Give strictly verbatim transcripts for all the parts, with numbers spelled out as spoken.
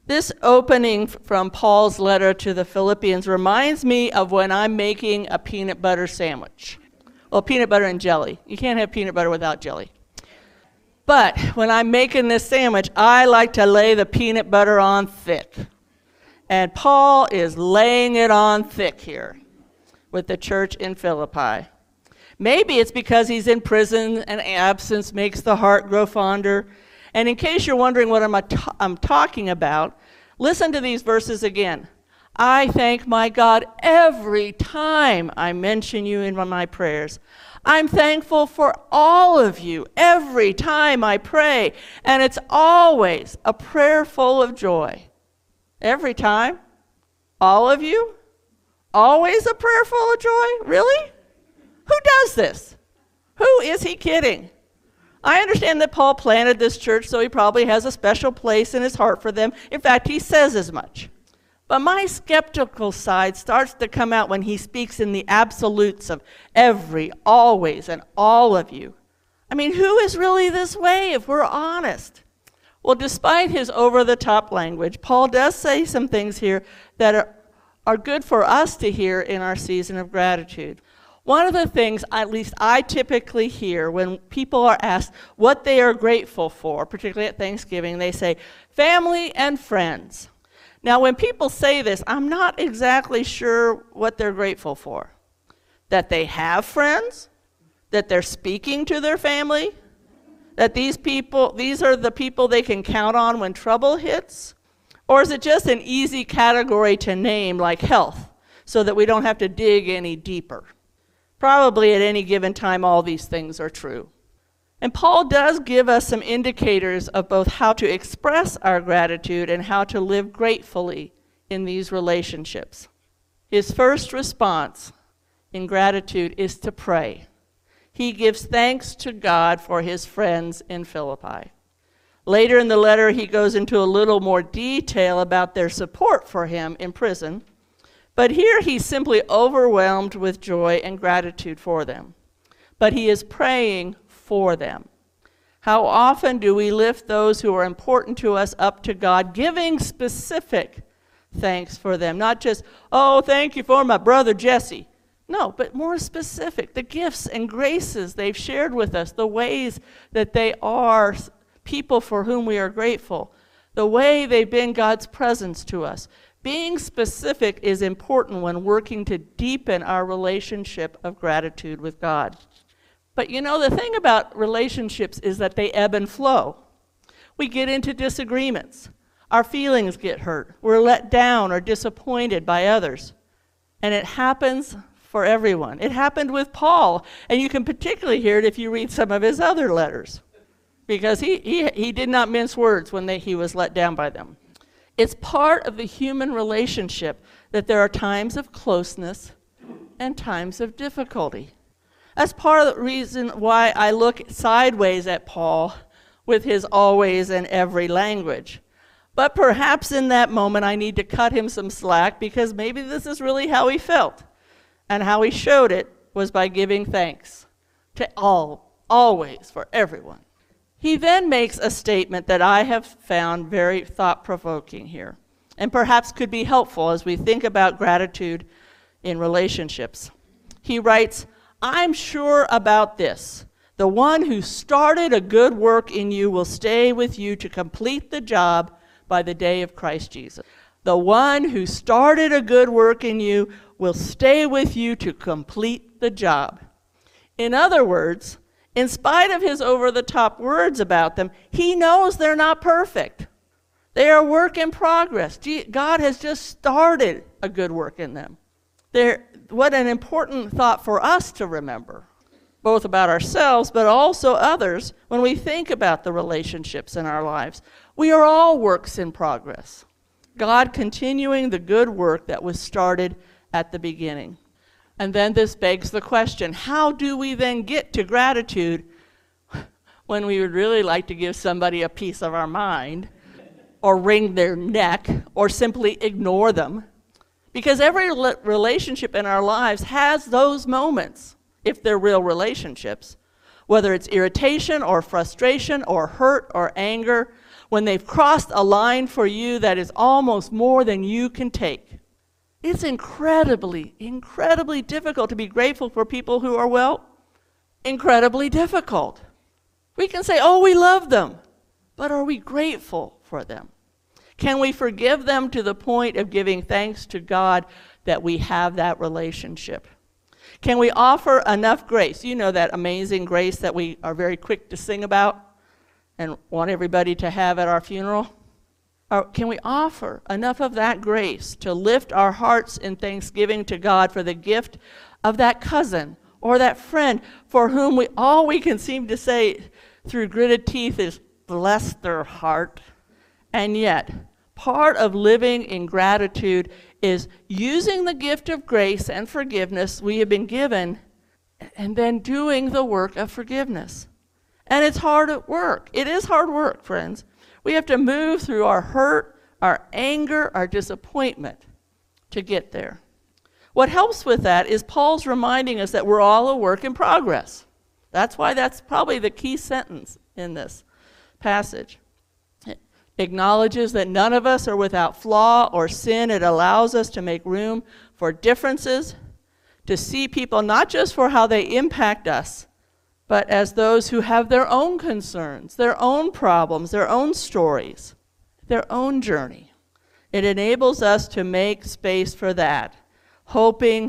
This opening from Paul's letter to the Philippians reminds me of when I'm making a peanut butter sandwich. Well, peanut butter and jelly. You can't have peanut butter without jelly. But when I'm making this sandwich, I like to lay the peanut butter on thick. And Paul is laying it on thick here with the church in Philippi. Maybe it's because he's in prison and absence makes the heart grow fonder. And in case you're wondering what I'm, I'm talking about, listen to these verses again. I thank my God every time I mention you in my prayers. I'm thankful for all of you every time I pray, and it's always a prayer full of joy. Every time? All of you? Always a prayer full of joy? Really? Who does this? Who is he kidding? I understand that Paul planted this church, so he probably has a special place in his heart for them. In fact, he says as much. But my skeptical side starts to come out when he speaks in the absolutes of every, always, and all of you. I mean, who is really this way if we're honest? Well, despite his over-the-top language, Paul does say some things here that are, are good for us to hear in our season of gratitude. One of the things, at least I typically hear when people are asked what they are grateful for, particularly at Thanksgiving, they say, family and friends. Now, when people say this, I'm not exactly sure what they're grateful for. That they have friends? That they're speaking to their family? That these people, these are the people they can count on when trouble hits? Or is it just an easy category to name like health, so that we don't have to dig any deeper? Probably at any given time, all these things are true. And Paul does give us some indicators of both how to express our gratitude and how to live gratefully in these relationships. His first response in gratitude is to pray. He gives thanks to God for his friends in Philippi. Later in the letter, he goes into a little more detail about their support for him in prison. But here he's simply overwhelmed with joy and gratitude for them. But he is praying for them. How often do we lift those who are important to us up to God, giving specific thanks for them? Not just, oh, thank you for my brother Jesse. No, but more specific, the gifts and graces they've shared with us, the ways that they are people for whom we are grateful, the way they've been God's presence to us. Being specific is important when working to deepen our relationship of gratitude with God. But you know, the thing about relationships is that they ebb and flow. We get into disagreements. Our feelings get hurt. We're let down or disappointed by others. And it happens for everyone. It happened with Paul, and you can particularly hear it if you read some of his other letters, because he, he, he did not mince words when they, he was let down by them. It's part of the human relationship that there are times of closeness and times of difficulty. That's part of the reason why I look sideways at Paul with his always and every language. But perhaps in that moment I need to cut him some slack, because maybe this is really how he felt. And how he showed it was by giving thanks to all, always, for everyone. He then makes a statement that I have found very thought-provoking here, and perhaps could be helpful as we think about gratitude in relationships. He writes, I'm sure about this. The one who started a good work in you will stay with you to complete the job by the day of Christ Jesus. The one who started a good work in you will stay with you to complete the job. In other words, in spite of his over-the-top words about them, he knows they're not perfect. They are a work in progress. God has just started a good work in them. They're, what an important thought for us to remember, both about ourselves but also others when we think about the relationships in our lives. We are all works in progress. God continuing the good work that was started at the beginning. And then this begs the question, how do we then get to gratitude when we would really like to give somebody a piece of our mind, or wring their neck, or simply ignore them? Because every relationship in our lives has those moments, if they're real relationships, whether it's irritation or frustration or hurt or anger, when they've crossed a line for you that is almost more than you can take. It's incredibly, incredibly difficult to be grateful for people who are, well, incredibly difficult. We can say, oh, we love them, but are we grateful for them? Can we forgive them to the point of giving thanks to God that we have that relationship? Can we offer enough grace? You know that amazing grace that we are very quick to sing about and want everybody to have at our funeral? Or can we offer enough of that grace to lift our hearts in thanksgiving to God for the gift of that cousin or that friend for whom we all we can seem to say through gritted teeth is, bless their heart? And yet, part of living in gratitude is using the gift of grace and forgiveness we have been given and then doing the work of forgiveness. And it's hard work. It is hard work, friends. We have to move through our hurt, our anger, our disappointment to get there. What helps with that is Paul's reminding us that we're all a work in progress. That's why that's probably the key sentence in this passage. It acknowledges that none of us are without flaw or sin. It allows us to make room for differences, to see people not just for how they impact us, but as those who have their own concerns, their own problems, their own stories, their own journey. It enables us to make space for that, hoping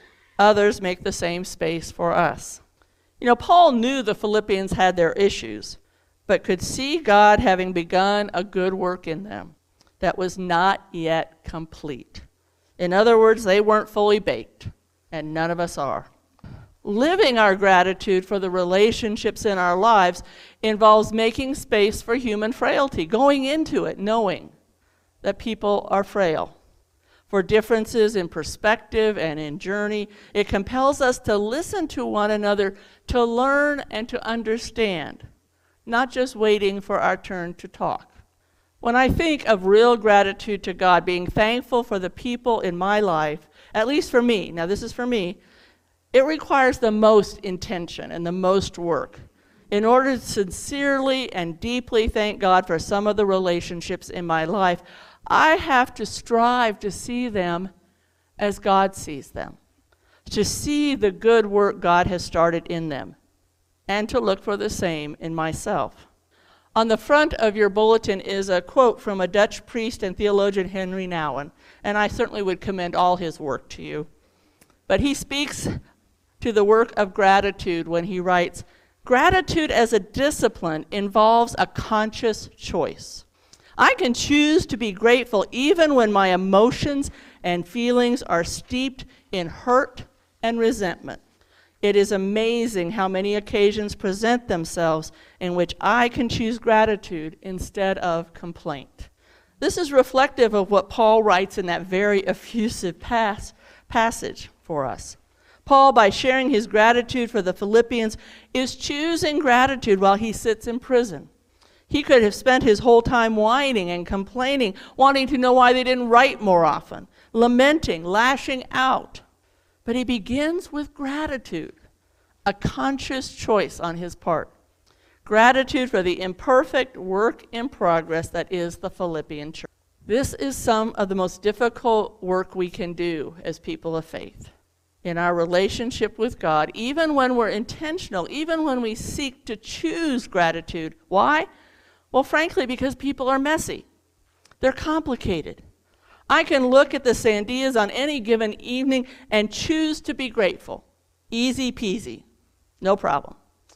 others make the same space for us. You know, Paul knew the Philippians had their issues, but could see God having begun a good work in them that was not yet complete. In other words, they weren't fully baked, and none of us are. Living our gratitude for the relationships in our lives involves making space for human frailty, going into it knowing that people are frail. For differences in perspective and in journey, it compels us to listen to one another, to learn and to understand, not just waiting for our turn to talk. When I think of real gratitude to God, being thankful for the people in my life, at least for me, now this is for me, it requires the most intention and the most work in order to sincerely and deeply thank God for some of the relationships in my life. I have to strive to see them as God sees them, to see the good work God has started in them, and to look for the same in myself. On the front of your bulletin is a quote from a Dutch priest and theologian, Henry Nouwen, and I certainly would commend all his work to you. But he speaks to the work of gratitude when he writes, "Gratitude as a discipline involves a conscious choice. I can choose to be grateful even when my emotions and feelings are steeped in hurt and resentment. It is amazing how many occasions present themselves in which I can choose gratitude instead of complaint." This is reflective of what Paul writes in that very effusive pass, passage for us. Paul, by sharing his gratitude for the Philippians, is choosing gratitude while he sits in prison. He could have spent his whole time whining and complaining, wanting to know why they didn't write more often, lamenting, lashing out. But he begins with gratitude, a conscious choice on his part. Gratitude for the imperfect work in progress that is the Philippian church. This is some of the most difficult work we can do as people of faith in our relationship with God, even when we're intentional, even when we seek to choose gratitude. Why? Well, frankly, because people are messy. They're complicated. I can look at the Sandias on any given evening and choose to be grateful. Easy peasy. No problem.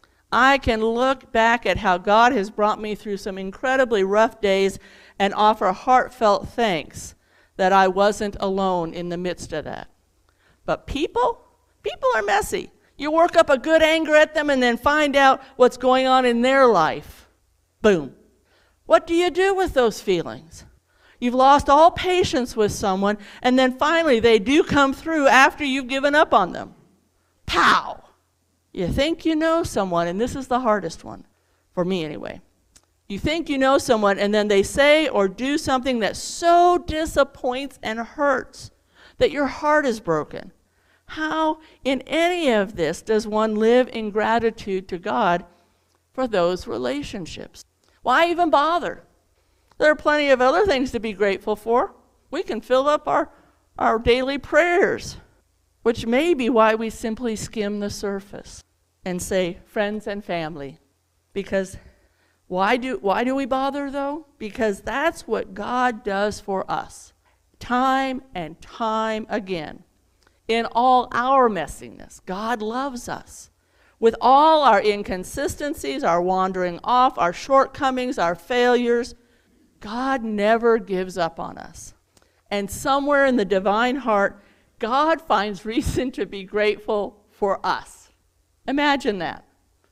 I can look back at how God has brought me through some incredibly rough days and offer heartfelt thanks that I wasn't alone in the midst of that. But people, people are messy. You work up a good anger at them and then find out what's going on in their life. Boom. What do you do with those feelings? You've lost all patience with someone, and then finally they do come through after you've given up on them. Pow! You think you know someone, and this is the hardest one, for me anyway. You think you know someone, and then they say or do something that so disappoints and hurts that your heart is broken. How in any of this does one live in gratitude to God for those relationships? Why even bother? There are plenty of other things to be grateful for. We can fill up our, our daily prayers, which may be why we simply skim the surface and say friends and family. Because why do, why do we bother, though? Because that's what God does for us, time and time again. In all our messiness, God loves us. With all our inconsistencies, our wandering off, our shortcomings, our failures, God never gives up on us. And somewhere in the divine heart, God finds reason to be grateful for us. Imagine that.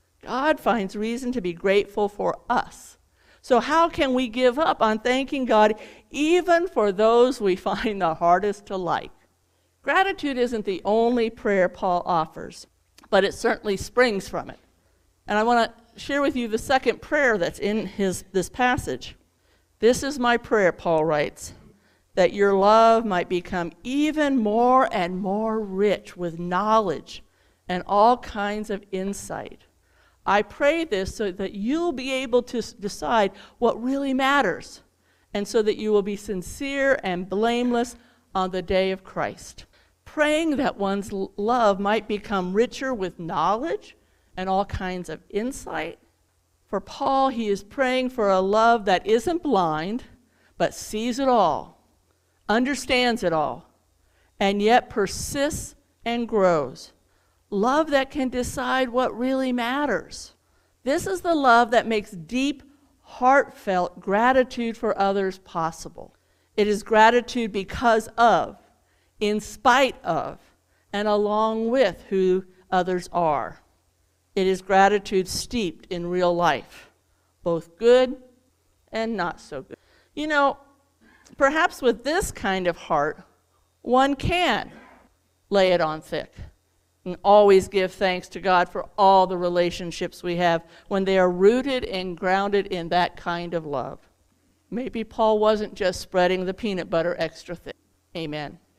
God finds reason to be grateful for us. So how can we give up on thanking God even for those we find the hardest to like? Gratitude isn't the only prayer Paul offers, but it certainly springs from it. And I want to share with you the second prayer that's in his this passage. This is my prayer, Paul writes, that your love might become even more and more rich with knowledge and all kinds of insight. I pray this so that you'll be able to decide what really matters, and so that you will be sincere and blameless on the day of Christ. Praying that one's love might become richer with knowledge and all kinds of insight. For Paul, he is praying for a love that isn't blind, but sees it all, understands it all, and yet persists and grows. Love that can decide what really matters. This is the love that makes deep, heartfelt gratitude for others possible. It is gratitude because of, in spite of, and along with who others are. It is gratitude steeped in real life, both good and not so good. You know, perhaps with this kind of heart, one can lay it on thick and always give thanks to God for all the relationships we have when they are rooted and grounded in that kind of love. Maybe Paul wasn't just spreading the peanut butter extra thick. Amen.